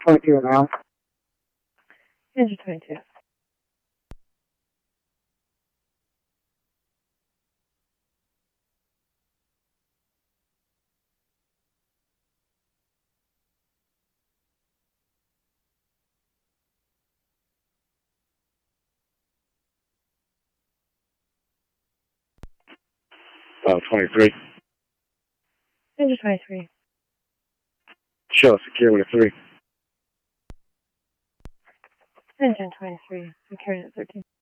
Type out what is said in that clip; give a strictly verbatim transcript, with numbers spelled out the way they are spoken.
twenty-two now. Engine twenty-two. Uh, twenty-three. Engine twenty-three. Show secure with a three. Engine twenty-three. I'm carrying at thirteen.